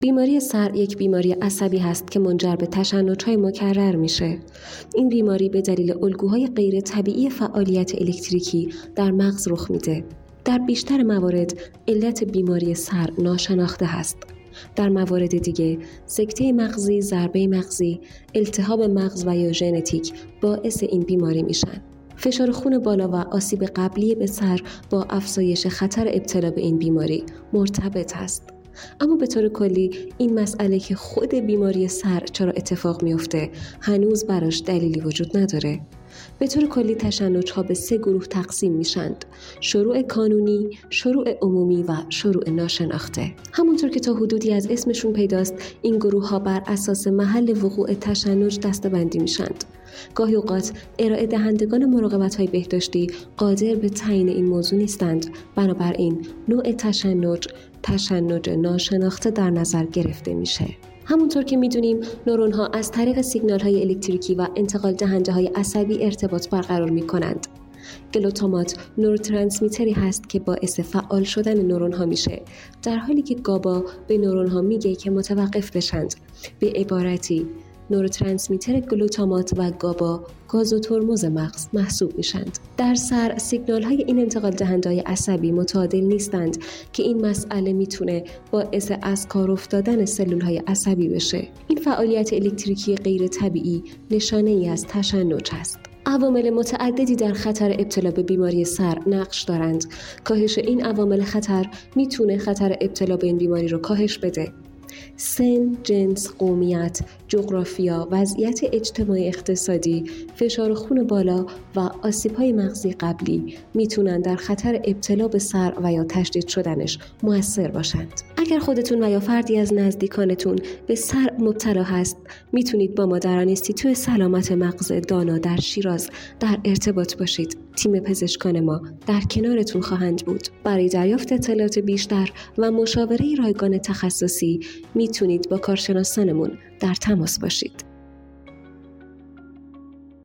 بیماری سر یک بیماری عصبی هست که منجر به تشنج‌های مکرر میشه. این بیماری به دلیل الگوهای غیر طبیعی فعالیت الکتریکی در مغز رخ میده. در بیشتر موارد علت بیماری سر ناشناخته هست. در موارد دیگه سکته مغزی، ضربه مغزی، التهاب مغز و یا ژنتیک باعث این بیماری میشن. فشار خون بالا و آسیب قبلی به سر با افزایش خطر ابتلا به این بیماری مرتبط است. اما به طور کلی این مسئله که خود بیماری سر چرا اتفاق میفته هنوز براش دلیلی وجود نداره. به طور کلی تشنج‌ها به 3 گروه تقسیم میشند: شروع کانونی، شروع عمومی و شروع ناشناخته. همونطور که تا حدودی از اسمشون پیداست، این گروه‌ها بر اساس محل وقوع تشنج دسته‌بندی میشند. گاهی اوقات ارائه دهندگان مراقبت‌های بهداشتی قادر به تعیین این موضوع نیستند، بنابراین نوع تشنج ناشناخته در نظر گرفته میشه. همونطور که میدونیم نورون‌ها از طریق سیگنال‌های الکتریکی و انتقال دهنده‌های عصبی ارتباط برقرار می‌کنند. گلوتامات نوروترانسمیتری هست که باعث فعال شدن نورون‌ها میشه، در حالی که گابا به نورون‌ها میگه که متوقف بشند. به عبارتی نوروترانسمیتر گلوتامات و گابا گاز و ترمز مغز محسوب میشند. در سر سیگنال‌های این انتقال دهنده‌های عصبی متعادل نیستند که این مسئله میتونه باعث از کار افتادن سلول‌های عصبی بشه. این فعالیت الکتریکی غیر طبیعی نشانه‌ای از تشنج است. عوامل متعددی در خطر ابتلا به بیماری سر نقش دارند. کاهش این عوامل خطر میتونه خطر ابتلا به این بیماری رو کاهش بده. سن، جنس، قومیت، جغرافیا، وضعیت اجتماعی اقتصادی، فشار خون بالا و آسیب‌های مغزی قبلی میتونن در خطر ابتلا به سر و یا تشدید شدنش مؤثر باشند. اگر خودتون و یا فردی از نزدیکانتون به سر مبتلا هست، میتونید با مادران اینستیتوت سلامت مغز دانا در شیراز در ارتباط باشید. تیم پزشکان ما در کنارتون خواهند بود. برای دریافت اطلاعات بیشتر و مشاوره رایگان تخصصی میتونید با کارشناسانمون در تماس باشید.